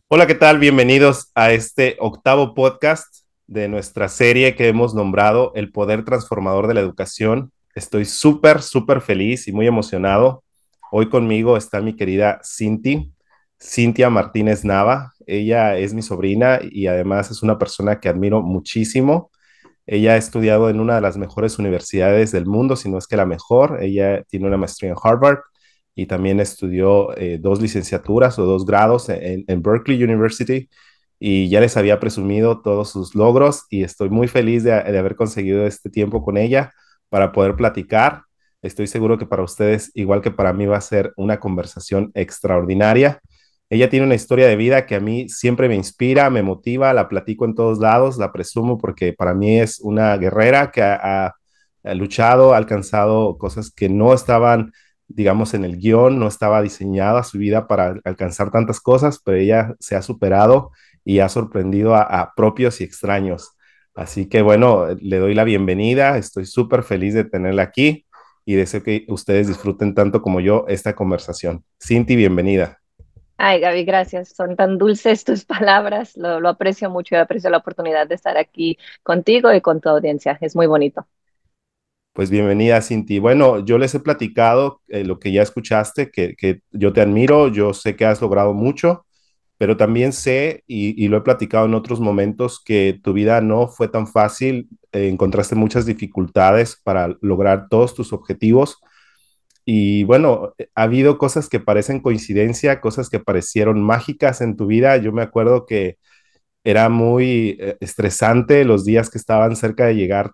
Hola, ¿qué tal? Bienvenidos a este octavo podcast de nuestra serie que hemos nombrado El Poder Transformador de la Educación. Estoy súper feliz y muy emocionado. Hoy conmigo está mi querida Cintia Martínez Nava. Ella es mi sobrina y además es una persona que admiro muchísimo. Ella ha estudiado en una de las mejores universidades del mundo, si no es que la mejor. Ella tiene una maestría en Harvard y también estudió dos licenciaturas o dos grados en Berkeley University y ya les había presumido todos sus logros y estoy muy feliz de haber conseguido este tiempo con ella para poder platicar. Estoy seguro que para ustedes, igual que para mí, va a ser una conversación extraordinaria. Ella tiene una historia de vida que a mí siempre me inspira, me motiva, la platico en todos lados, la presumo porque para mí es una guerrera que ha luchado, ha alcanzado cosas que no estaban, digamos, en el guión, no estaba diseñada su vida para alcanzar tantas cosas, pero ella se ha superado y ha sorprendido a propios y extraños. Así que bueno, le doy la bienvenida, estoy súper feliz de tenerla aquí y deseo que ustedes disfruten tanto como yo esta conversación. Cinti, bienvenida. Ay, Gaby, gracias. Son tan dulces tus palabras. Lo aprecio mucho y aprecio la oportunidad de estar aquí contigo y con tu audiencia. Es muy bonito. Pues bienvenida, Cinti. Bueno, yo les he platicado lo que ya escuchaste, que yo te admiro, yo sé que has logrado mucho, pero también sé, y lo he platicado en otros momentos, que tu vida no fue tan fácil, encontraste muchas dificultades para lograr todos tus objetivos. Y bueno, ha habido cosas que parecen coincidencia, cosas que parecieron mágicas en tu vida. Yo me acuerdo que era muy estresante los días que estaban cerca de llegar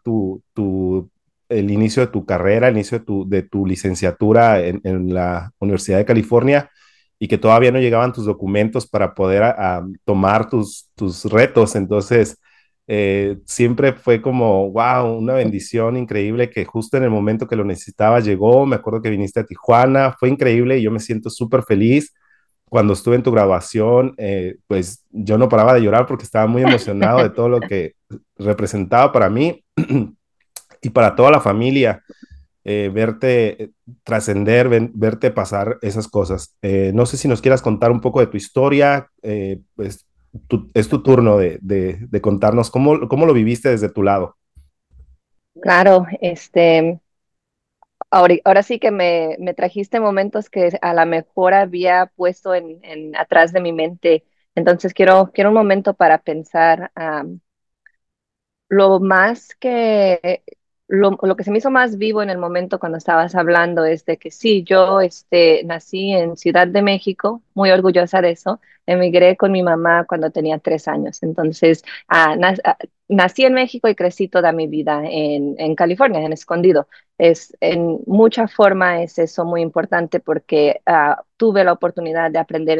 el inicio de tu carrera, el inicio de tu licenciatura en la Universidad de California y que todavía no llegaban tus documentos para poder tomar tus retos. Entonces, siempre fue como, wow, una bendición increíble que justo en el momento que lo necesitaba llegó. Me acuerdo que viniste a Tijuana, fue increíble y yo me siento súper feliz cuando estuve en tu graduación, pues yo no paraba de llorar porque estaba muy emocionado de todo lo que representaba para mí y para toda la familia, verte trascender, verte pasar esas cosas. No sé si nos quieras contar un poco de tu historia, pues es tu turno de contarnos cómo lo viviste desde tu lado. Claro, ahora sí que me trajiste momentos que a lo mejor había puesto atrás de mi mente. Entonces quiero un momento para pensar. Lo más que, lo que se me hizo más vivo en el momento cuando estabas hablando es de que sí, yo nací en Ciudad de México, muy orgullosa de eso. Emigré con mi mamá cuando tenía 3 años. Entonces, nací en México y crecí toda mi vida en California, en Escondido. En mucha forma es eso muy importante porque tuve la oportunidad de aprender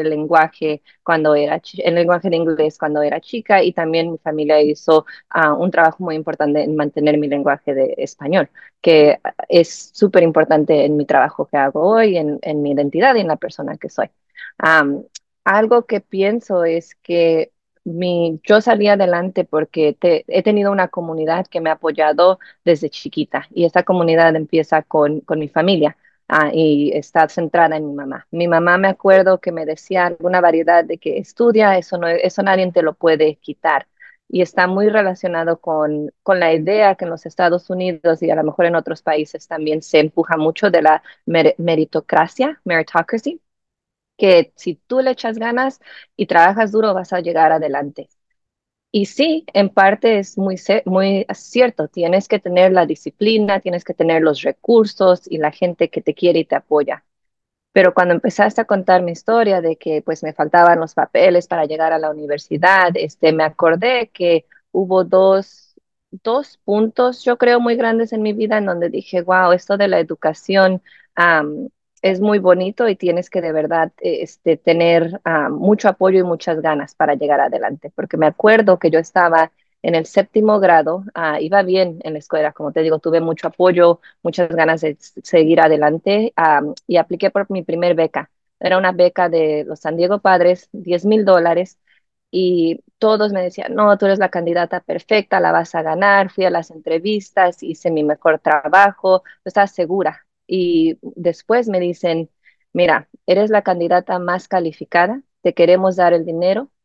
el lenguaje de inglés cuando era chica, y también mi familia hizo un trabajo muy importante en mantener mi lenguaje de español, que es súper importante en mi trabajo que hago hoy, en mi identidad y en la persona que soy. Um, Algo que pienso es que yo salí adelante porque he tenido una comunidad que me ha apoyado desde chiquita, y esta comunidad empieza con mi familia. Y está centrada en mi mamá. Mi mamá, me acuerdo que me decía alguna variedad de que estudia, eso no, eso nadie te lo puede quitar, y está muy relacionado con la idea que en los Estados Unidos y a lo mejor en otros países también se empuja mucho de la meritocracia, meritocracy, que si tú le echas ganas y trabajas duro vas a llegar adelante. Y sí, en parte es muy cierto, tienes que tener la disciplina, tienes que tener los recursos y la gente que te quiere y te apoya. Pero cuando empezaste a contar mi historia de que pues me faltaban los papeles para llegar a la universidad, me acordé que hubo dos puntos, yo creo, muy grandes en mi vida en donde dije, wow, esto de la educación am, es muy bonito y tienes que de verdad tener mucho apoyo y muchas ganas para llegar adelante. Porque me acuerdo que yo estaba en el séptimo grado, iba bien en la escuela, como te digo, tuve mucho apoyo, muchas ganas de seguir adelante, y apliqué por mi primer beca. Era una beca de los San Diego Padres, $10,000, y todos me decían, no, tú eres la candidata perfecta, la vas a ganar. Fui a las entrevistas, hice mi mejor trabajo, estás segura. Y después me dicen, mira, eres la candidata más calificada, te queremos dar el dinero,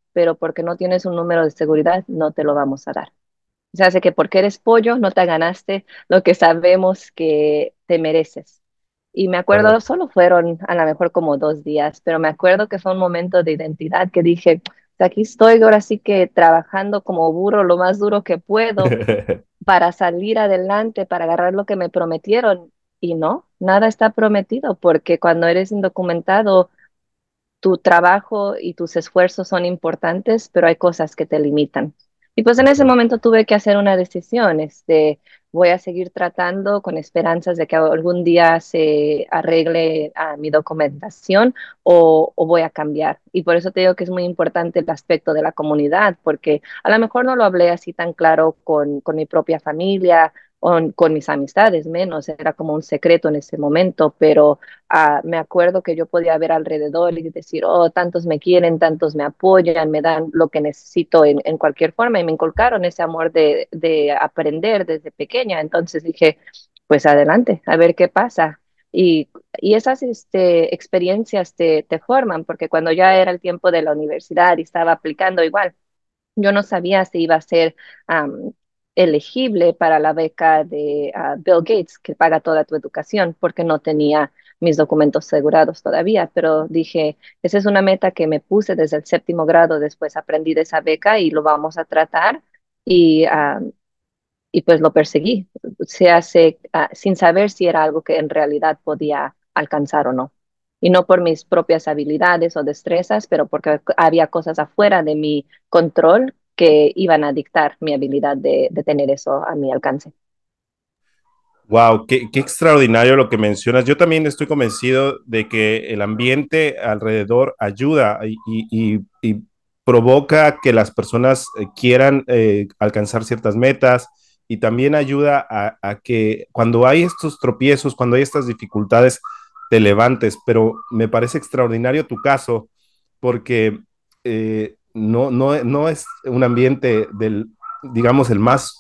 pero porque no tienes un número de seguridad, no te lo vamos a dar. O sea, hace que porque eres pollo no te ganaste lo que sabemos que te mereces. Y me acuerdo, solo fueron a lo mejor como 2 días, pero me acuerdo que fue un momento de identidad que dije, aquí estoy ahora sí que trabajando como burro lo más duro que puedo para salir adelante, para agarrar lo que me prometieron. Y no, nada está prometido, porque cuando eres indocumentado, tu trabajo y tus esfuerzos son importantes, pero hay cosas que te limitan. Y pues en ese momento tuve que hacer una decisión, voy a seguir tratando con esperanzas de que algún día se arregle mi documentación o voy a cambiar. Y por eso te digo que es muy importante el aspecto de la comunidad, porque a lo mejor no lo hablé así tan claro con mi propia familia o con mis amistades, menos, era como un secreto en ese momento, pero me acuerdo que yo podía ver alrededor y decir, oh, tantos me quieren, tantos me apoyan, me dan lo que necesito en cualquier forma y me inculcaron ese amor de aprender desde pequeña. Entonces dije, pues adelante, a ver qué pasa. Y esas experiencias te forman, porque cuando ya era el tiempo de la universidad y estaba aplicando igual, yo no sabía si iba a ser um, elegible para la beca de Bill Gates, que paga toda tu educación, porque no tenía mis documentos asegurados todavía, pero dije, esa es una meta que me puse desde el séptimo grado, después aprendí de esa beca y lo vamos a tratar y, y pues lo perseguí, se hace sin saber si era algo que en realidad podía alcanzar o no. Y no por mis propias habilidades o destrezas, pero porque había cosas afuera de mi control que iban a dictar mi habilidad de tener eso a mi alcance. Wow, qué extraordinario lo que mencionas. Yo también estoy convencido de que el ambiente alrededor ayuda y provoca que las personas quieran alcanzar ciertas metas y también ayuda a que cuando hay estos tropiezos, cuando hay estas dificultades, te levantes. Pero me parece extraordinario tu caso porque no es un ambiente del, digamos, el más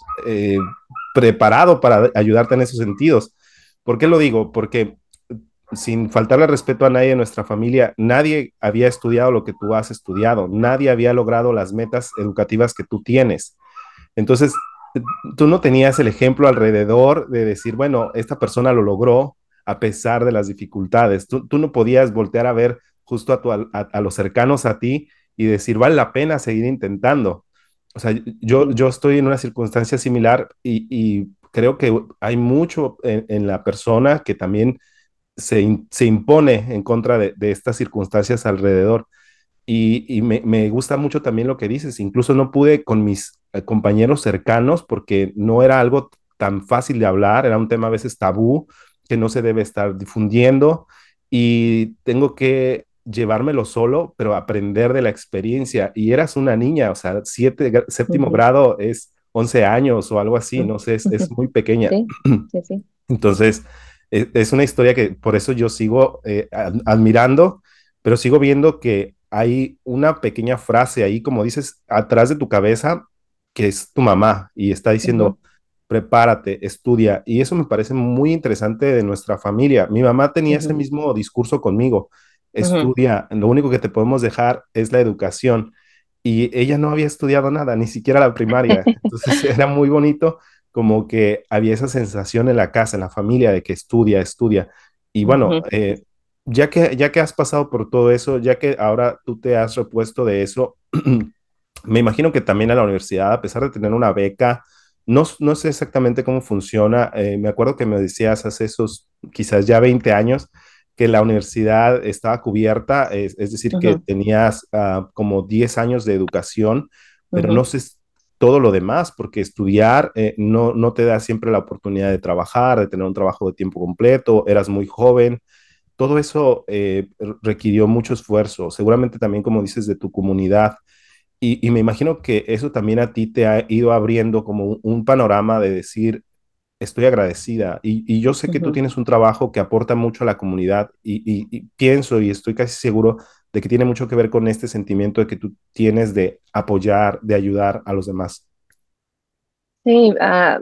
preparado para ayudarte en esos sentidos. ¿Por qué lo digo? Porque sin faltarle respeto a nadie en nuestra familia, nadie había estudiado lo que tú has estudiado, nadie había logrado las metas educativas que tú tienes. Entonces, tú no tenías el ejemplo alrededor de decir, bueno, esta persona lo logró a pesar de las dificultades. Tú no podías voltear a ver justo a los cercanos a ti y decir, vale la pena seguir intentando. O sea, yo estoy en una circunstancia similar y creo que hay mucho en la persona que también se impone en contra de estas circunstancias alrededor. Y me gusta mucho también lo que dices. Incluso no pude con mis compañeros cercanos porque no era algo tan fácil de hablar, era un tema a veces tabú que no se debe estar difundiendo y tengo que llevármelo solo, pero aprender de la experiencia. Y eras una niña, o sea, séptimo Ujú, grado es 11 años o algo así, ujú, no sé, es ujú. muy pequeña. Sí, sí, sí. Entonces, es una historia que por eso yo sigo admirando, pero sigo viendo que hay una pequeña frase ahí, como dices, atrás de tu cabeza, que es tu mamá y está Ujú, diciendo, prepárate, estudia. Y eso me parece muy interesante de nuestra familia. Mi mamá tenía ese ujú, mismo discurso conmigo, ujú. estudia, lo único que te podemos dejar es la educación. Y ella no había estudiado nada, ni siquiera la primaria. Entonces era muy bonito como que había esa sensación en la casa, en la familia, de que estudia, estudia. Y bueno, Ujú, ya que has pasado por todo eso, ya que ahora tú te has repuesto de eso, me imagino que también a la universidad, a pesar de tener una beca, no sé exactamente cómo funciona. Me acuerdo que me decías hace esos quizás ya 20 años que la universidad estaba cubierta, es decir, que ujú, tenías como 10 años de educación, pero no ujú, sé todo lo demás, porque estudiar no te da siempre la oportunidad de trabajar, de tener un trabajo de tiempo completo, eras muy joven. Todo eso requirió mucho esfuerzo, seguramente también, como dices, de tu comunidad. Y me imagino que eso también a ti te ha ido abriendo como un panorama de decir, estoy agradecida. Y yo sé que tú ujú. tienes un trabajo que aporta mucho a la comunidad y pienso y estoy casi seguro de que tiene mucho que ver con este sentimiento de que tú tienes de apoyar, de ayudar a los demás. Sí,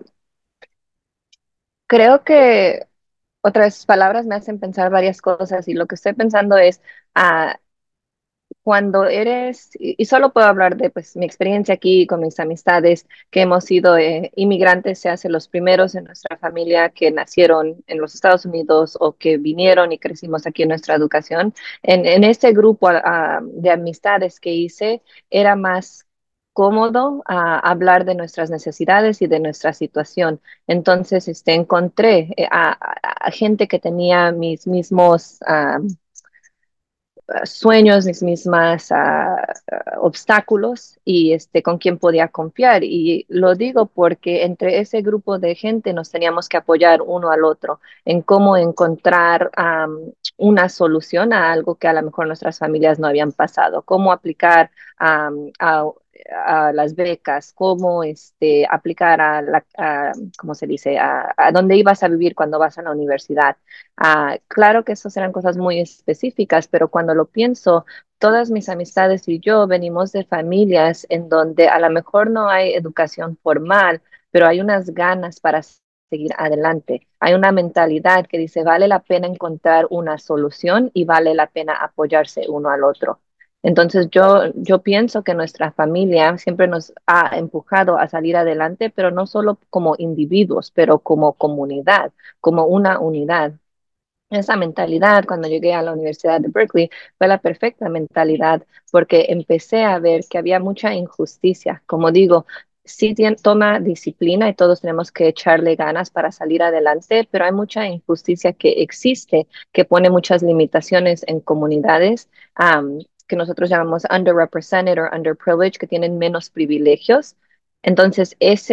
creo que otras palabras me hacen pensar varias cosas y lo que estoy pensando es, ah, cuando eres, y solo puedo hablar de pues mi experiencia aquí con mis amistades, que hemos sido inmigrantes, se hace los primeros en nuestra familia que nacieron en los Estados Unidos o que vinieron y crecimos aquí en nuestra educación. En este grupo de amistades que hice, era más cómodo hablar de nuestras necesidades y de nuestra situación. Entonces, encontré a gente que tenía mis mismos sueños, mis mismas obstáculos y con quien podía confiar. Y lo digo porque entre ese grupo de gente nos teníamos que apoyar uno al otro en cómo encontrar una solución a algo que a lo mejor nuestras familias no habían pasado, cómo aplicar a las becas, cómo aplicar ¿cómo se dice?, a dónde ibas a vivir cuando vas a la universidad. Claro que esas eran cosas muy específicas, pero cuando lo pienso, todas mis amistades y yo venimos de familias en donde a lo mejor no hay educación formal, pero hay unas ganas para seguir adelante. Hay una mentalidad que dice, vale la pena encontrar una solución y vale la pena apoyarse uno al otro. Entonces yo pienso que nuestra familia siempre nos ha empujado a salir adelante, pero no solo como individuos, pero como comunidad, como una unidad. Esa mentalidad cuando llegué a la Universidad de Berkeley fue la perfecta mentalidad porque empecé a ver que había mucha injusticia. Como digo, sí toma disciplina y todos tenemos que echarle ganas para salir adelante, pero hay mucha injusticia que existe, que pone muchas limitaciones en comunidades que nosotros llamamos underrepresented o underprivileged, que tienen menos privilegios. Entonces,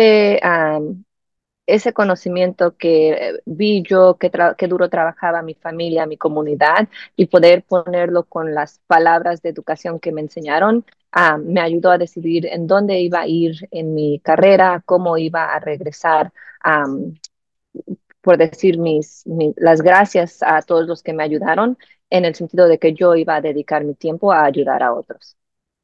ese conocimiento que vi yo, que duro trabajaba mi familia, mi comunidad, y poder ponerlo con las palabras de educación que me enseñaron, me ayudó a decidir en dónde iba a ir en mi carrera, cómo iba a regresar, por decir las gracias a todos los que me ayudaron, en el sentido de que yo iba a dedicar mi tiempo a ayudar a otros.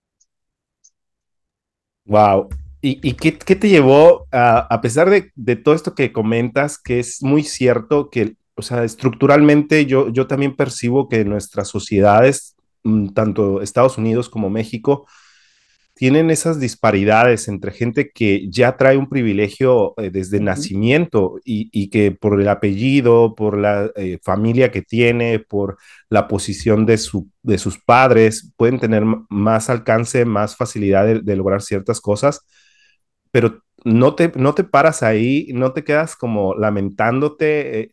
Wow. ¿Y qué te llevó a pesar de todo esto que comentas, que es muy cierto que, o sea, estructuralmente yo también percibo que nuestras sociedades, tanto Estados Unidos como México, tienen esas disparidades entre gente que ya trae un privilegio desde Ujú. nacimiento y que por el apellido, por la familia que tiene, por la posición de sus padres, pueden tener más alcance, más facilidad de lograr ciertas cosas, pero no te paras ahí, no te quedas como lamentándote,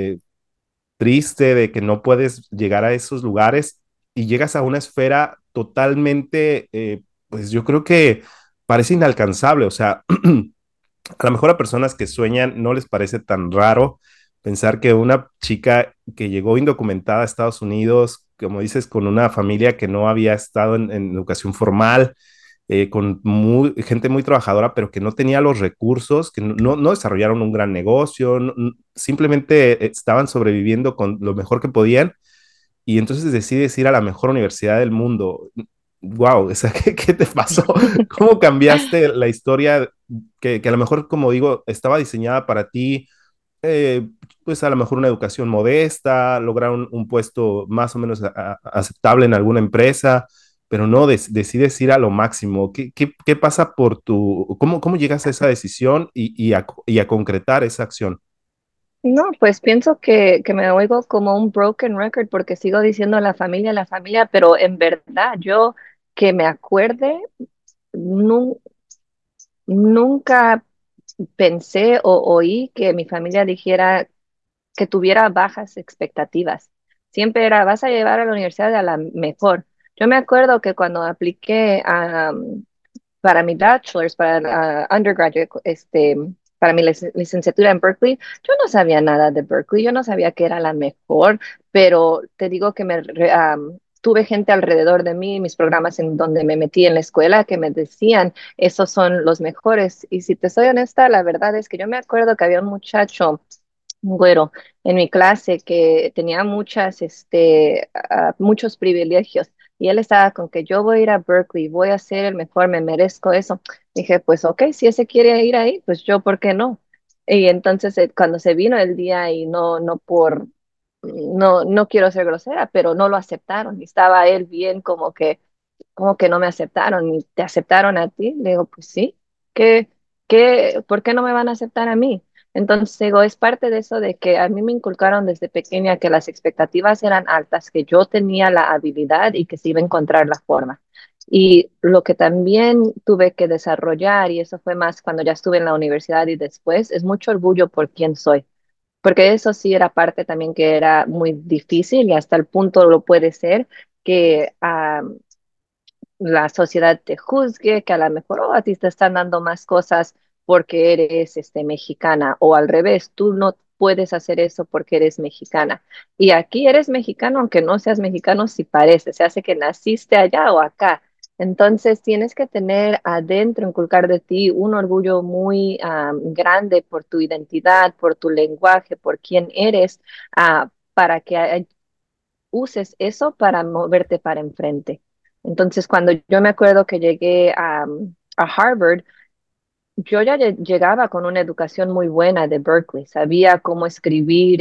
triste de que no puedes llegar a esos lugares y llegas a una esfera totalmente, pues yo creo que parece inalcanzable. O sea, a lo mejor a personas que sueñan no les parece tan raro pensar que una chica que llegó indocumentada a Estados Unidos, como dices, con una familia que no había estado en educación formal, con gente muy trabajadora, pero que no tenía los recursos, que no desarrollaron un gran negocio, simplemente estaban sobreviviendo con lo mejor que podían y entonces decides ir a la mejor universidad del mundo. Wow, o sea, ¿qué te pasó? ¿Cómo cambiaste la historia que a lo mejor, como digo, estaba diseñada para ti? eh, pues a lo mejor una educación modesta, lograr un puesto más o menos aceptable en alguna empresa, pero no, decides ir a lo máximo. ¿Qué pasa por cómo llegas a esa decisión y a concretar esa acción? No, pues pienso que me oigo como un broken record porque sigo diciendo la familia, pero en verdad yo que me acuerde, nu- nunca pensé o oí que mi familia dijera que tuviera bajas expectativas. Siempre era, vas a llevar a la universidad a la mejor. Yo me acuerdo que cuando apliqué para mi bachelor's, para undergraduate, para mi licenciatura en Berkeley, yo no sabía nada de Berkeley, yo no sabía que era la mejor, pero te digo que tuve gente alrededor de mí, mis programas en donde me metí en la escuela, que me decían, esos son los mejores. Y si te soy honesta, la verdad es que yo me acuerdo que había un muchacho, un güero, en mi clase que tenía muchos privilegios. Y él estaba con que yo voy a ir a Berkeley, voy a ser el mejor, me merezco eso. Dije, pues ok, si ese quiere ir ahí, pues yo, ¿por qué no? Y entonces cuando se vino el día y no quiero ser grosera, pero no lo aceptaron. Y estaba él bien como que como que no me aceptaron y te aceptaron a ti. Le digo, pues sí, ¿por qué no me van a aceptar a mí? Entonces, digo, es parte de eso de que a mí me inculcaron desde pequeña que las expectativas eran altas, que yo tenía la habilidad y que se iba a encontrar la forma. Y lo que también tuve que desarrollar, y eso fue más cuando ya estuve en la universidad y después, es mucho orgullo por quién soy, porque eso sí era parte también que era muy difícil y hasta el punto lo puede ser que la sociedad te juzgue, que a lo mejor a ti te están dando más cosas porque eres mexicana o al revés, tú no puedes hacer eso porque eres mexicana. Y aquí eres mexicano, aunque no seas mexicano, si parece, se hace que naciste allá o acá. Entonces tienes que tener adentro, inculcar de ti un orgullo muy grande por tu identidad, por tu lenguaje, por quién eres, para que uses eso para moverte para enfrente. Entonces, cuando yo me acuerdo que llegué a Harvard, yo ya llegaba con una educación muy buena de Berkeley, sabía cómo escribir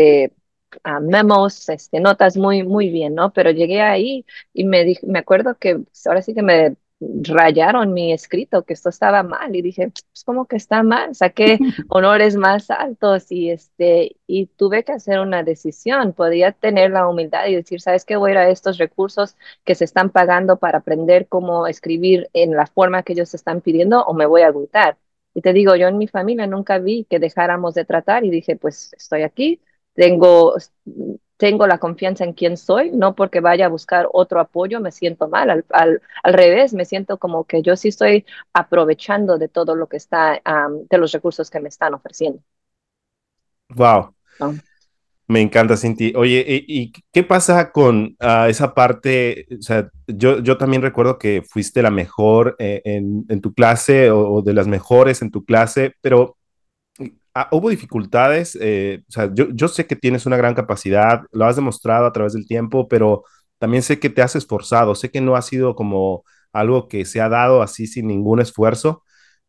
memos, notas muy, muy bien, ¿no? Pero llegué ahí y me acuerdo que pues, ahora sí que me rayaron mi escrito, que esto estaba mal y dije, pues ¿cómo que está mal? Saqué honores más altos y tuve que hacer una decisión. Podía tener la humildad y decir, ¿sabes qué? Voy a ir a estos recursos que se están pagando para aprender cómo escribir en la forma que ellos están pidiendo o me voy a agüitar. Y te digo, yo en mi familia nunca vi que dejáramos de tratar y dije, pues estoy aquí, tengo, tengo la confianza en quién soy, no porque vaya a buscar otro apoyo me siento mal, al revés, me siento como que yo sí estoy aprovechando de todo lo que está, de los recursos que me están ofreciendo, Wow. ¿no? Me encanta, Cinti. Oye, ¿y qué pasa con esa parte? O sea, yo también recuerdo que fuiste la mejor en tu clase o de las mejores en tu clase, pero hubo dificultades. O sea, yo sé que tienes una gran capacidad, lo has demostrado a través del tiempo, pero también sé que te has esforzado. Sé que no ha sido como algo que se ha dado así sin ningún esfuerzo.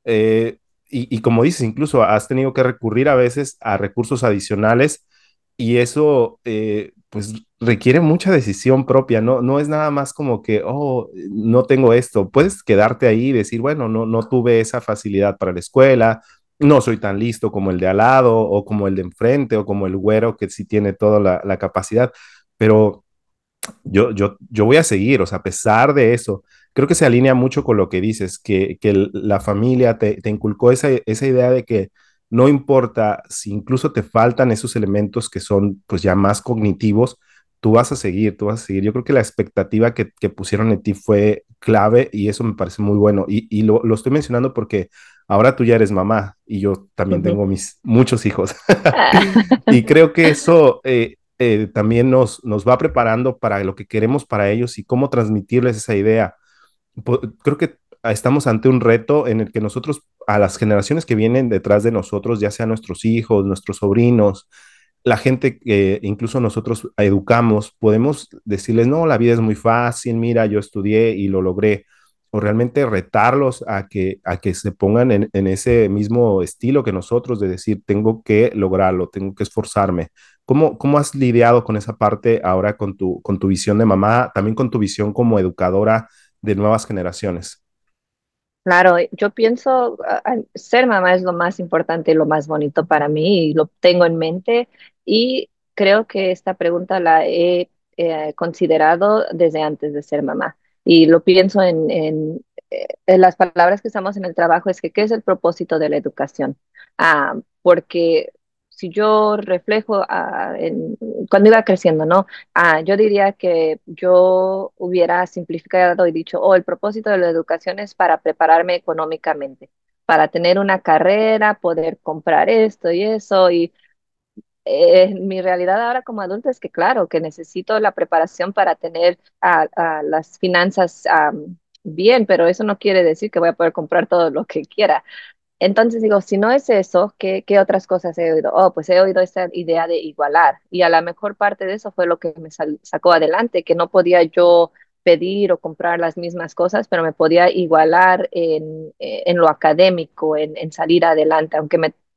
Y como dices, incluso has tenido que recurrir a veces a recursos adicionales y eso pues requiere mucha decisión propia, ¿no? No es nada más como que, oh, no tengo esto. Puedes quedarte ahí y decir, bueno, no tuve esa facilidad para la escuela, no soy tan listo como el de al lado o como el de enfrente o como el güero que sí tiene toda la capacidad, pero yo voy a seguir, o sea, a pesar de eso, creo que se alinea mucho con lo que dices, que la familia te inculcó esa idea de que no importa si incluso te faltan esos elementos que son pues ya más cognitivos, tú vas a seguir, tú vas a seguir. Yo creo que la expectativa que pusieron en ti fue clave y eso me parece muy bueno. Y lo estoy mencionando porque ahora tú ya eres mamá y yo también Ujú. tengo muchos hijos. Ah, Y creo que eso también nos va preparando para lo que queremos para ellos y cómo transmitirles esa idea. Creo que estamos ante un reto en el que nosotros, a las generaciones que vienen detrás de nosotros, ya sean nuestros hijos, nuestros sobrinos, la gente que incluso nosotros educamos, podemos decirles, no, la vida es muy fácil, mira, yo estudié y lo logré, o realmente retarlos a que se pongan en ese mismo estilo que nosotros, de decir, tengo que lograrlo, tengo que esforzarme. ¿Cómo has lidiado con esa parte ahora con tu visión de mamá, también con tu visión como educadora de nuevas generaciones? claro, yo pienso, ser mamá es lo más importante y lo más bonito para mí y lo tengo en mente y creo que esta pregunta la he considerado desde antes de ser mamá y lo pienso en las palabras que usamos en el trabajo es que ¿qué es el propósito de la educación? Porque si yo reflejo cuando iba creciendo, ¿no? Yo diría que yo hubiera simplificado y dicho, oh, el propósito de la educación es para prepararme económicamente, para tener una carrera, poder comprar esto y eso. Y mi realidad ahora como adulta es que, claro, que necesito la preparación para tener las finanzas bien, pero eso no quiere decir que voy a poder comprar todo lo que quiera. Entonces digo, si no es eso, ¿qué otras cosas he oído? Oh, pues he oído esa idea de igualar y a la mejor parte de eso fue lo que me sacó adelante, que no podía yo pedir o comprar las mismas cosas, pero me podía igualar en lo académico, en salir adelante, aunque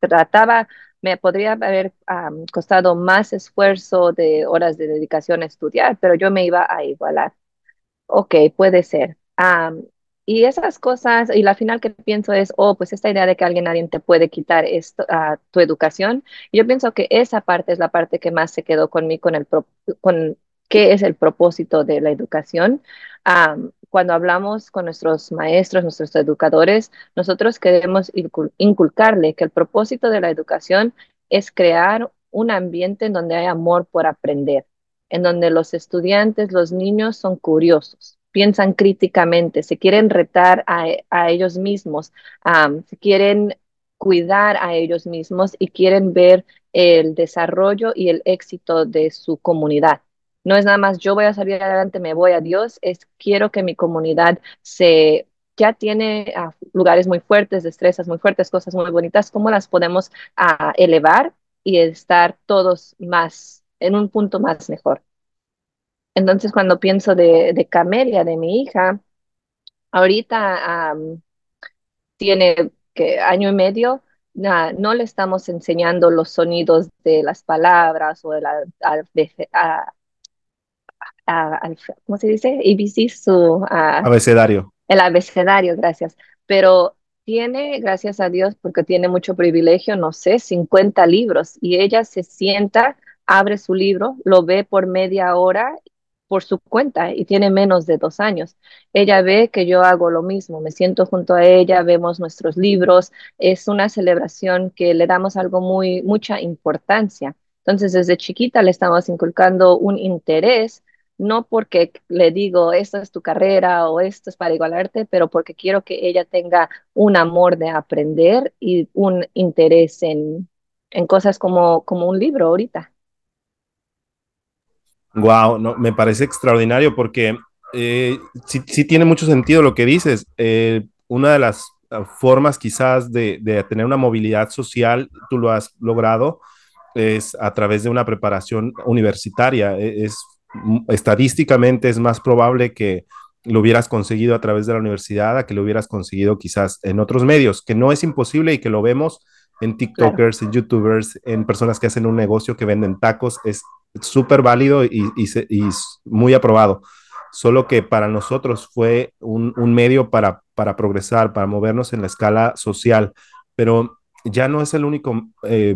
me podría haber costado más esfuerzo de horas de dedicación a estudiar, pero yo me iba a igualar. Ok, puede ser. Y esas cosas, y la final que pienso es, oh, pues esta idea de que alguien te puede quitar esto, tu educación, yo pienso que esa parte es la parte que más se quedó conmigo con qué es el propósito de la educación. Cuando hablamos con nuestros maestros, nuestros educadores, nosotros queremos inculcarle que el propósito de la educación es crear un ambiente en donde hay amor por aprender, en donde los estudiantes, los niños son curiosos, piensan críticamente, se quieren retar a ellos mismos, se quieren cuidar a ellos mismos y quieren ver el desarrollo y el éxito de su comunidad. No es nada más yo voy a salir adelante, me voy a Dios, es quiero que mi comunidad se ya tiene lugares muy fuertes, destrezas muy fuertes, cosas muy bonitas, ¿cómo las podemos elevar y estar todos más en un punto más mejor? Entonces, cuando pienso de Camelia, de mi hija, ahorita tiene que año y medio, no le estamos enseñando los sonidos de las palabras o ¿cómo se dice? ABC, Abecedario. el abecedario, gracias. Pero tiene, gracias a Dios, porque tiene mucho privilegio, no sé, 50 libros y ella se sienta, abre su libro, lo ve por media hora por su cuenta y tiene menos de 2 años. Ella ve que yo hago lo mismo, me siento junto a ella, vemos nuestros libros, es una celebración que le damos algo mucha importancia. Entonces, desde chiquita le estamos inculcando un interés, no porque le digo, esto es tu carrera o esto es para igualarte, pero porque quiero que ella tenga un amor de aprender y un interés en cosas como un libro ahorita. Wow, no, me parece extraordinario porque sí, sí tiene mucho sentido lo que dices. Una de las formas quizás de tener una movilidad social, tú lo has logrado, es a través de una preparación universitaria. Estadísticamente es más probable que lo hubieras conseguido a través de la universidad a que lo hubieras conseguido quizás en otros medios, que no es imposible y que lo vemos en Claro. TikTokers, en YouTubers, en personas que hacen un negocio que venden tacos, es súper válido y muy aprobado. Solo que para nosotros fue un medio para progresar, para movernos en la escala social, pero ya no es el único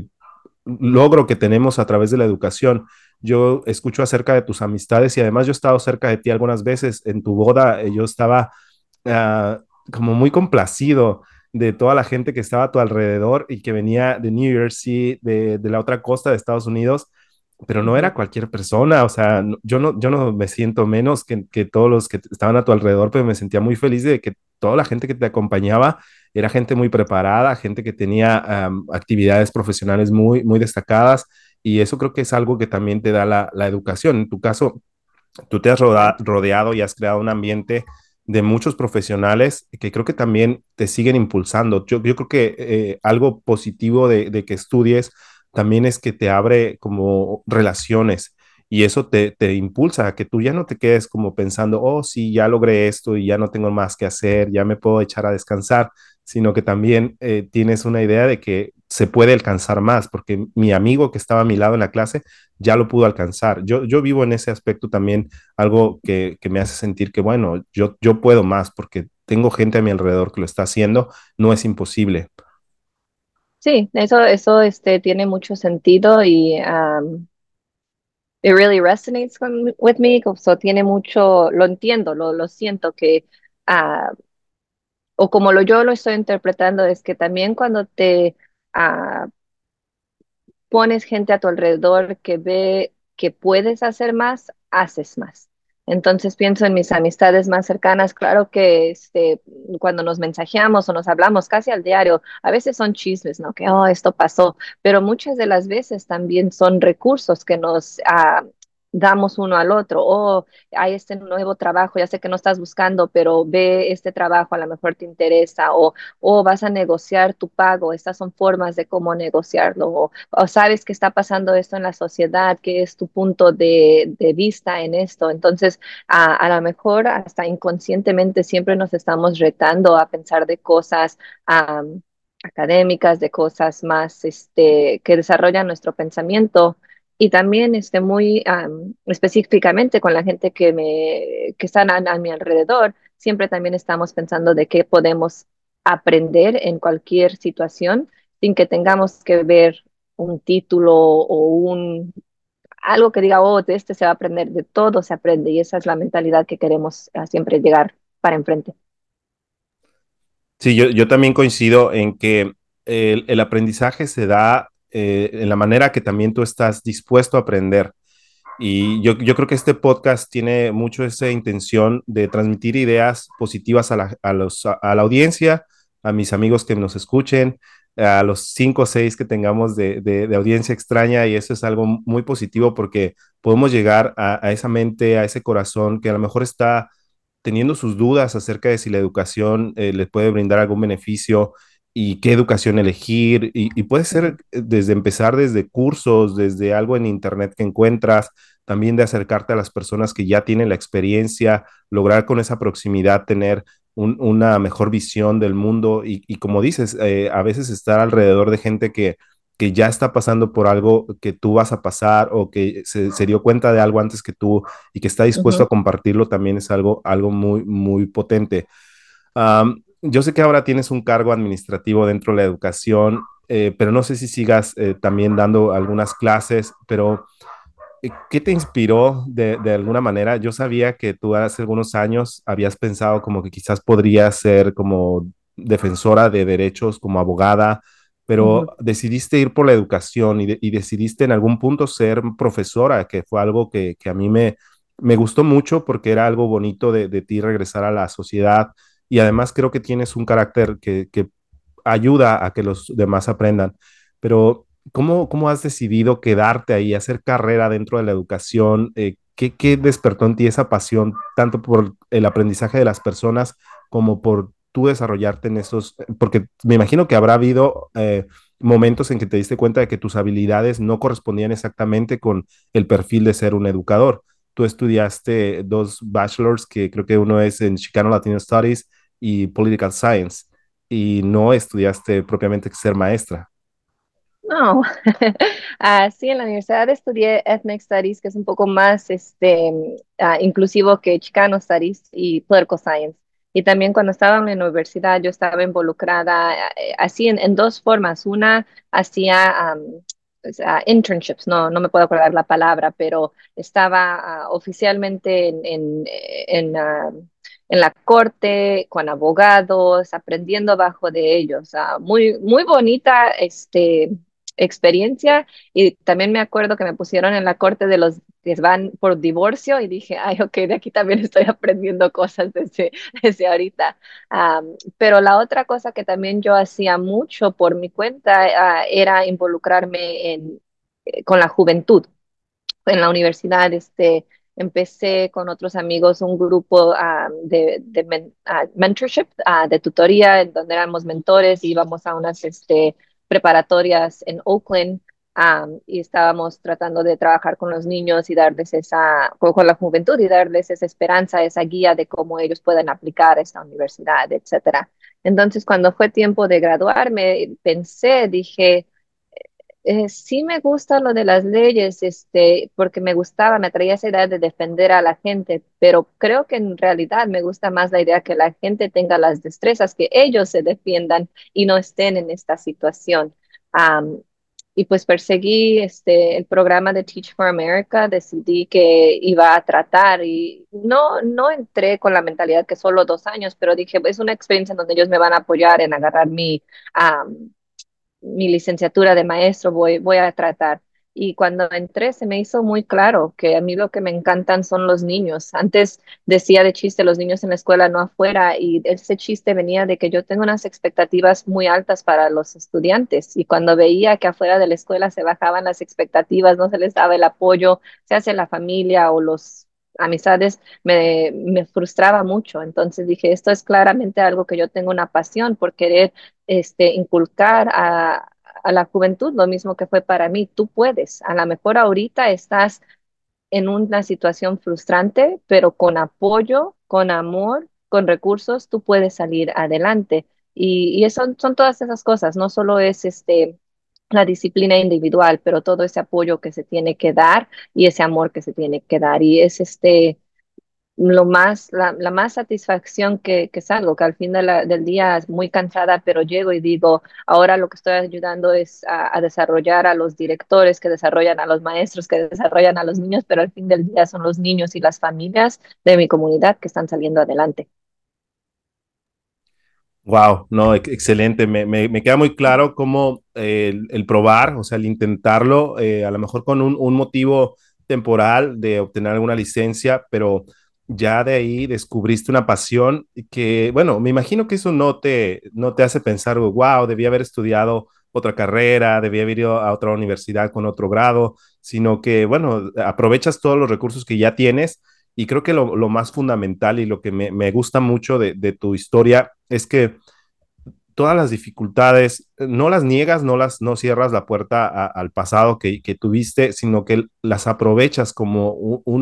logro que tenemos a través de la educación. Yo escucho acerca de tus amistades y además yo he estado cerca de ti algunas veces en tu boda. Yo estaba como muy complacido de toda la gente que estaba a tu alrededor y que venía de New Jersey, de la otra costa de Estados Unidos, pero no Ujú. era cualquier persona. O sea, yo no me siento menos que todos los que estaban a tu alrededor, pero me sentía muy feliz de que toda la gente que te acompañaba era gente muy preparada, gente que tenía actividades profesionales muy destacadas, y eso creo que es algo que también te da la educación. En tu caso, tú te has Claro. rodeado y has creado un ambiente de muchos profesionales que creo que también te siguen impulsando. Yo creo que algo positivo de que estudies también es que te abre como relaciones, y eso te impulsa a que tú ya no te quedes como pensando, oh, sí, ya logré esto y ya no tengo más que hacer, ya me puedo echar a descansar, sino que también tienes una idea de que se puede alcanzar más, porque mi amigo que estaba a mi lado en la clase ya lo pudo alcanzar. Yo vivo en ese aspecto también, algo que me hace sentir que, bueno, yo puedo más porque tengo gente a mi alrededor que lo está haciendo, no es imposible. Sí, eso tiene mucho sentido y it really resonates with me, so tiene mucho, lo entiendo, lo siento que ah, o como yo lo estoy interpretando, es que también cuando te ah, pones gente a tu alrededor que ve que puedes hacer más, haces más. Entonces pienso en mis amistades más cercanas, claro que cuando nos mensajeamos o nos hablamos casi al diario, a veces son chismes, ¿no? Que, oh, esto pasó, pero muchas de las veces también son recursos que nos damos uno al otro. Oh, hay este nuevo trabajo, ya sé que no estás buscando, pero ve este trabajo, a lo mejor te interesa, o vas a negociar tu pago, estas son formas de cómo negociarlo, o sabes que está pasando esto en la sociedad, qué es tu punto de vista en esto. Entonces, a lo mejor hasta inconscientemente siempre nos estamos retando a pensar de cosas académicas, de cosas más que desarrollan nuestro pensamiento. y también muy específicamente con la gente que están a mi alrededor, siempre también estamos pensando de qué podemos aprender en cualquier situación sin que tengamos que ver un título o algo que diga, oh, de este se va a aprender, de todo se aprende y esa es la mentalidad que queremos siempre llegar para enfrente. Sí, yo también coincido en que el aprendizaje se da en la manera que también tú estás dispuesto a aprender. Y yo creo que este podcast tiene mucho esa intención de transmitir ideas positivas a la audiencia, a mis amigos que nos escuchen, a los 5 o 6 que tengamos de audiencia extraña, y eso es algo muy positivo porque podemos llegar a esa mente, a ese corazón que a lo mejor está teniendo sus dudas acerca de si la educación les puede brindar algún beneficio y qué educación elegir. Y puede ser Ujú, desde empezar desde cursos, desde algo en internet que encuentras, también de acercarte a las personas que ya tienen la experiencia, lograr con esa proximidad tener una mejor visión del mundo y como dices, a veces estar alrededor de gente que ya está pasando por algo que tú vas a pasar o que se dio cuenta de algo antes que tú y que está dispuesto ujú. a compartirlo también es algo muy, muy potente. Yo sé que ahora tienes un cargo administrativo dentro de la educación, pero no sé si sigas también dando algunas clases, pero ¿qué te inspiró de alguna manera? Yo sabía que tú hace algunos años habías pensado como que quizás podrías ser como defensora de derechos, como abogada, pero Ujú, decidiste ir por la educación y decidiste en algún punto ser profesora, que fue algo que a mí me gustó mucho porque era algo bonito de ti regresar a la sociedad y además creo que tienes un carácter que ayuda a que los demás aprendan. Pero ¿cómo has decidido quedarte ahí, hacer carrera dentro de la educación? ¿Qué despertó en ti esa pasión, tanto por el aprendizaje de las personas como por tú desarrollarte en esos? Porque me imagino que habrá habido momentos en que te diste cuenta de que tus habilidades no correspondían exactamente con el perfil de ser un educador. Tú estudiaste 2 bachelors, que creo que uno es en Chicano Latino Studies y Political Science, y no estudiaste propiamente ser maestra. no, sí, en la universidad estudié Ethnic Studies, que es un poco más inclusivo que Chicano Studies y Political Science. Y también cuando estaba en la universidad, yo estaba involucrada así en dos formas. Una, hacía o sea, internships, no me puedo acordar la palabra, pero estaba oficialmente en la corte, con abogados, aprendiendo bajo de ellos. Muy, muy bonita, experiencia y también me acuerdo que me pusieron en la corte de los que van por divorcio y dije, ay, ok, de aquí también estoy aprendiendo cosas desde ahorita. Pero la otra cosa que también yo hacía mucho por mi cuenta era involucrarme con la juventud en la universidad, empecé con otros amigos un grupo mentorship, de tutoría, en donde éramos mentores, íbamos a unas preparatorias en Oakland, y estábamos tratando de trabajar con los niños y darles con la juventud y darles esa esperanza, esa guía de cómo ellos pueden aplicar a esta universidad, etcétera. Entonces, cuando fue tiempo de graduarme, pensé, dije, sí me gusta lo de las leyes, porque me gustaba, me traía esa idea de defender a la gente, pero creo que en realidad me gusta más la idea que la gente tenga las destrezas, que ellos se defiendan y no estén en esta situación. Am, y pues perseguí el programa de Teach for America, decidí que iba a tratar y no entré con la mentalidad que solo 2 años, pero dije, es una experiencia en donde ellos me van a apoyar en agarrar mi licenciatura de maestro, voy a tratar. Y cuando entré se me hizo muy claro que a mí lo que me encantan son los niños. Antes decía de chiste los niños en la escuela, no afuera, y ese chiste venía de que yo tengo unas expectativas muy altas para los estudiantes y cuando veía que afuera de la escuela se bajaban las expectativas, no se les daba el apoyo, se hace la familia o los amistades, me frustraba mucho. Entonces dije, esto es claramente algo que yo tengo una pasión por querer inculcar a la juventud lo mismo que fue para mí. Tú puedes, a lo mejor ahorita estás en una situación frustrante, pero con apoyo, con amor, con recursos, tú puedes salir adelante. Y eso son todas esas cosas, no solo es la disciplina individual, pero todo ese apoyo que se tiene que dar y ese amor que se tiene que dar. Y es la más satisfacción que salgo, que al fin del día es muy cansada, pero llego y digo, ahora lo que estoy ayudando es a desarrollar a los directores, que desarrollan a los maestros, que desarrollan a los niños, pero al fin del día son los niños y las familias de mi comunidad que están saliendo adelante. Wow, no, excelente. Me queda muy claro cómo el probar, o sea, el intentarlo, a lo mejor con un motivo temporal de obtener alguna licencia, pero ya de ahí descubriste una pasión que, bueno, me imagino que eso no te hace pensar, wow, debía haber estudiado otra carrera, debía haber ido a otra universidad con otro grado, sino que, bueno, aprovechas todos los recursos que ya tienes. Y creo que lo más fundamental y lo que me gusta mucho de tu historia es que todas las dificultades, no las niegas, no cierras la puerta al pasado que tuviste, sino que las aprovechas como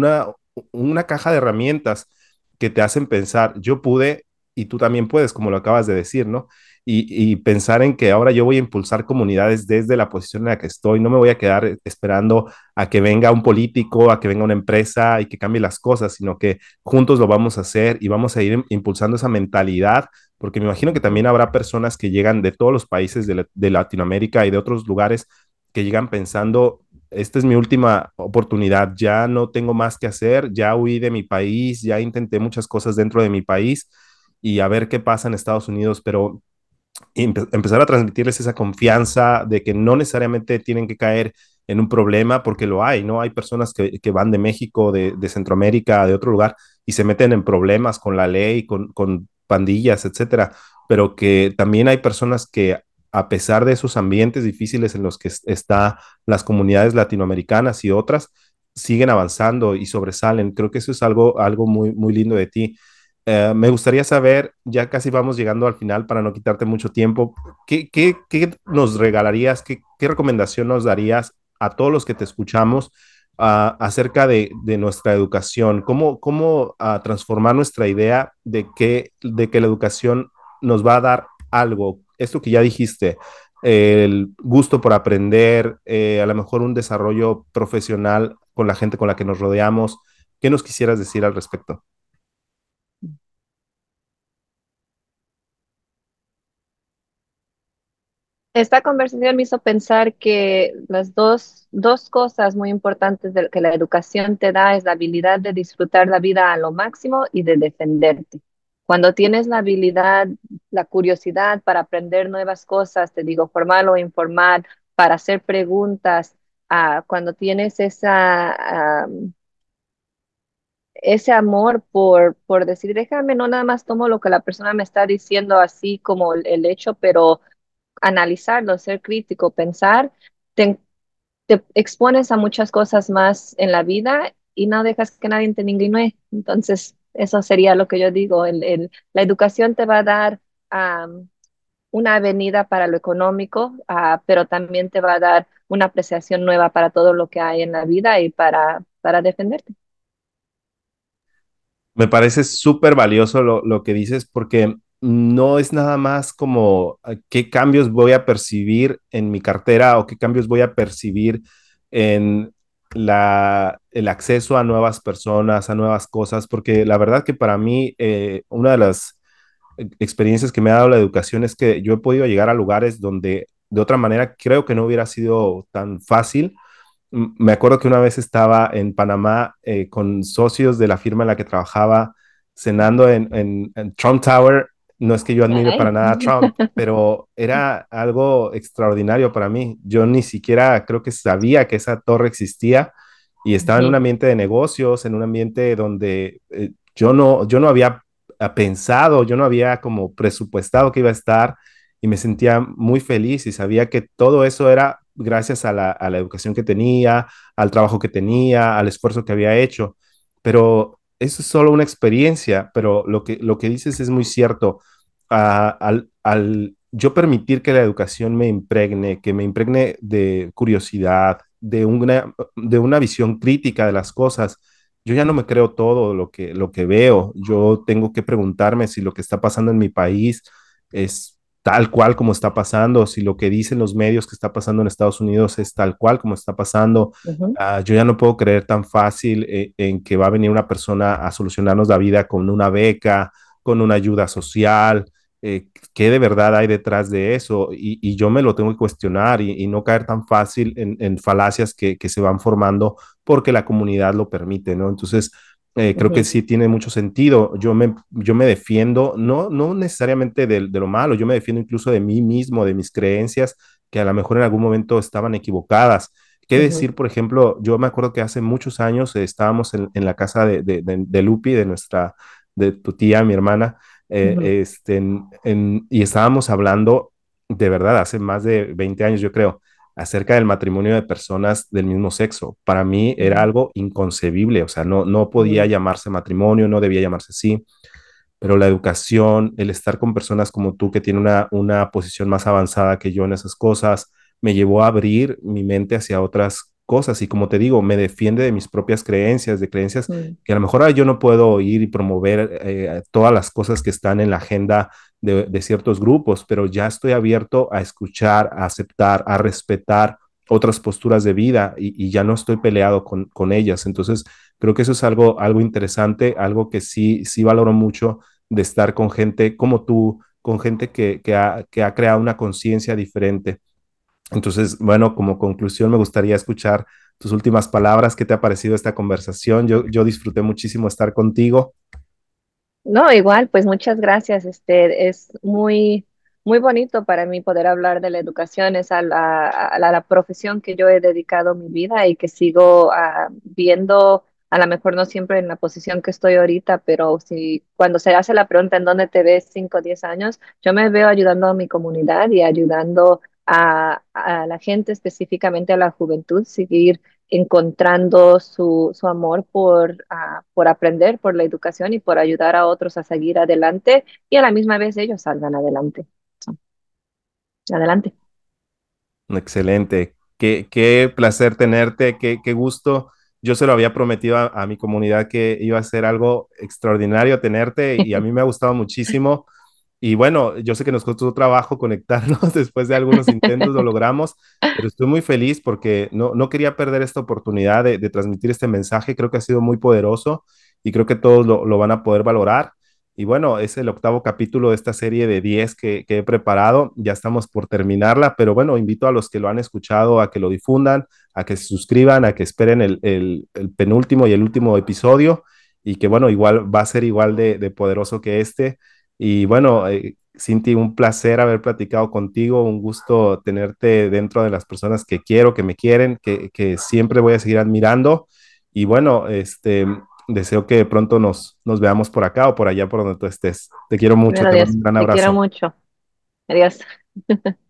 una caja de herramientas que te hacen pensar, yo pude y tú también puedes, como lo acabas de decir, ¿no? Y pensar en que ahora yo voy a impulsar comunidades desde la posición en la que estoy, no me voy a quedar esperando a que venga un político, a que venga una empresa y que cambie las cosas, sino que juntos lo vamos a hacer y vamos a ir impulsando esa mentalidad porque me imagino que Ujú. también habrá personas que llegan de todos los países de Latinoamérica y de otros lugares que llegan pensando, esta es mi última oportunidad, ya no tengo más que hacer, ya huí de mi país, ya intenté muchas cosas dentro de mi país y a ver qué pasa en Estados Unidos, pero empezar a transmitirles esa confianza de que no necesariamente tienen que caer en un problema, porque lo hay, ¿no? Hay personas que van de México, de Centroamérica, de otro lugar, y se meten en problemas con la ley, con pandillas, etcétera, pero que también hay personas que a pesar de esos ambientes difíciles en los que está las comunidades latinoamericanas y otras, siguen avanzando y sobresalen. Creo que eso es algo muy, muy lindo de ti. Me gustaría saber, ya casi vamos llegando al final para no quitarte mucho tiempo, qué nos regalarías, qué recomendación nos darías a todos los que te escuchamos acerca de nuestra educación? ¿Cómo transformar nuestra idea de que la educación nos va a dar algo? Esto que ya dijiste, el gusto por aprender, a lo mejor un desarrollo profesional con la gente con la que nos rodeamos. ¿Qué nos quisieras decir al respecto? Esta conversación me hizo pensar que las dos cosas muy importantes que la educación te da es la habilidad de disfrutar la vida a lo máximo y de defenderte. Cuando tienes la habilidad, la curiosidad para aprender nuevas cosas, te digo, formal o informal, para hacer preguntas, cuando tienes ese amor por decir, déjame, no nada más tomo lo que la persona me está diciendo así como el hecho, pero analizarlo, ser crítico, pensar, te, te expones a muchas cosas más en la vida y no dejas que nadie te ningunee. Entonces, eso sería lo que yo digo. La educación te va a dar una avenida para lo económico, pero también te va a dar una apreciación nueva para todo lo que hay en la vida y para defenderte. Me parece súper valioso lo que dices porque no es nada más como qué cambios voy a percibir en mi cartera o qué cambios voy a percibir en el acceso a nuevas personas, a nuevas cosas, porque la verdad que para mí una de las experiencias que me ha dado la educación es que yo he podido llegar a lugares donde de otra manera creo que no hubiera sido tan fácil. Me acuerdo que una vez estaba en Panamá con socios de la firma en la que trabajaba cenando en Trump Tower. No es que yo admire para Ay. nada a Trump, pero era algo extraordinario para mí. Yo ni siquiera creo que sabía que esa torre existía y estaba en un Ujú. ambiente de negocios, en un ambiente donde yo no había pensado, yo no había como presupuestado que iba a estar y me sentía muy feliz y sabía que todo eso era gracias a la educación que tenía, al trabajo que tenía, al esfuerzo que había hecho. Pero eso es solo una experiencia, pero lo que dices es muy cierto. Al yo permitir que la educación me impregne, que me impregne de curiosidad, de una visión crítica de las cosas, yo ya no me creo todo lo que veo. Yo tengo que preguntarme si lo que está pasando en mi país es tal cual como está pasando, si lo que dicen los medios que está pasando en Estados Unidos es tal cual como está pasando. Ujú, Yo ya no puedo creer tan fácil en que va a venir una persona a solucionarnos la vida con una beca, con una ayuda social. ¿Qué de verdad hay detrás de eso? Y yo me lo tengo que cuestionar y no caer tan fácil en falacias que se van formando porque la comunidad lo permite, ¿no? Entonces, creo que ujú, sí tiene mucho sentido. Yo me defiendo, no necesariamente de lo malo, yo me defiendo incluso de mí mismo, de mis creencias, que a lo mejor en algún momento estaban equivocadas. ¿Qué ujú, decir, por ejemplo? Yo me acuerdo que hace muchos años estábamos en la casa de Lupi, de tu tía, mi hermana, ujú, y estábamos hablando, de verdad, hace más de 20 años, yo creo, acerca del matrimonio de personas del mismo sexo. Para mí era ujú, algo inconcebible, o sea, no podía ujú, llamarse matrimonio, no debía llamarse así, pero la educación, el estar con personas como tú que tienen una posición más avanzada que yo en esas cosas, me llevó a abrir mi mente hacia otras cosas y como te digo, me defiende de mis propias creencias, de creencias ujú, que a lo mejor yo no puedo ir y promover todas las cosas que están en la agenda de ciertos grupos, pero ya estoy abierto a escuchar, a aceptar, a respetar otras posturas de vida y ya no estoy peleado con ellas. Entonces, creo que eso es algo interesante, algo que sí valoro mucho de estar con gente como tú, con gente que ha creado una conciencia diferente. Entonces, bueno, como conclusión, me gustaría escuchar tus últimas palabras. ¿Qué te ha parecido esta conversación? Yo disfruté muchísimo estar contigo. No, igual, pues muchas gracias. Es muy, muy bonito para mí poder hablar de la educación. Es a la profesión que yo he dedicado mi vida y que sigo viendo, a lo mejor no siempre en la posición que estoy ahorita, pero si cuando se hace la pregunta en dónde te ves 5 o 10 años, yo me veo ayudando a mi comunidad y ayudando a la gente, específicamente a la juventud, seguir encontrando su amor por aprender, por la educación y por ayudar a otros a seguir adelante y a la misma vez ellos salgan adelante. So, adelante. Excelente. Qué placer tenerte, qué gusto. Yo se lo había prometido a mi comunidad que iba a ser algo extraordinario tenerte y a mí me ha gustado muchísimo. Y bueno, yo sé que nos costó trabajo conectarnos después de algunos intentos, lo logramos, pero estoy muy feliz porque no quería perder esta oportunidad de transmitir este mensaje. Creo que ha sido muy poderoso y creo que todos lo van a poder valorar. Y bueno, es el octavo capítulo de esta serie de 10 que he preparado. Ya estamos por terminarla, pero bueno, invito a los que lo han escuchado a que lo difundan, a que se suscriban, a que esperen el penúltimo y el último episodio y que bueno, igual va a ser igual de poderoso que este. Y bueno, Cinti, un placer haber platicado contigo, un gusto tenerte dentro de las personas que quiero, que me quieren, que siempre voy a seguir admirando. Y bueno, deseo que pronto nos veamos por acá o por allá por donde tú estés. Te quiero mucho, Bueno, te mando Dios, un gran te quiero abrazo. mucho. Adiós.